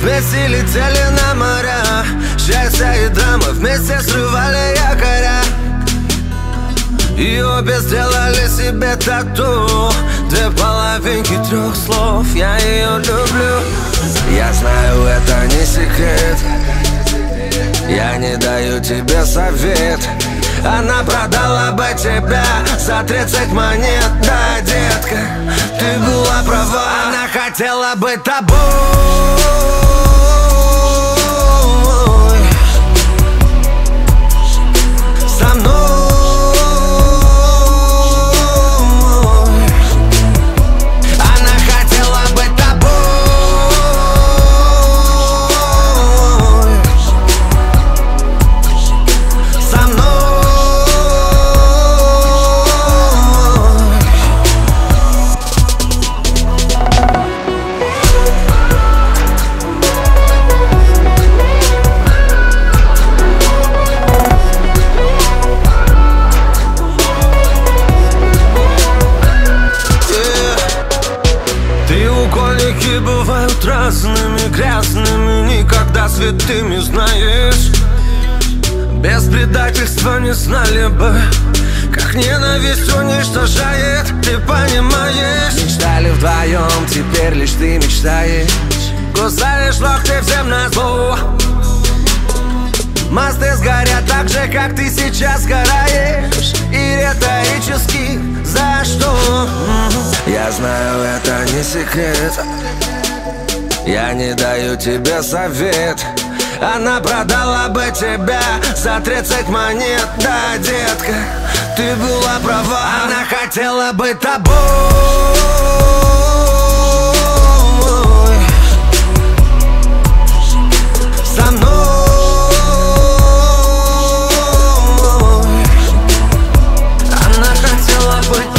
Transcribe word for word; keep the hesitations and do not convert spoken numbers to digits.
Вместе летели на моря, счастье и драма вместе срывали якоря. И обе сделали себе тату, две половинки трех слов, я ее люблю. Я знаю, это не секрет, я не даю тебе совет. Она продала бы тебя за тридцать монет, да, детка, ты была права. Она хотела быть тобой, со мной. Треугольники бывают разными, грязными, никогда святыми, знаешь. Без предательства не знали бы, как ненависть уничтожает, ты понимаешь. Мечтали вдвоем, теперь лишь ты мечтаешь. Кусаешь локти всем назло. Мосты сгорят так же, как ты сейчас сгораешь. И риторически за что? Я знаю, это не секрет, я не даю тебе совет. Она продала бы тебя за тридцать монет, да, детка, ты была права. Она хотела быть тобой, со мной. Она хотела быть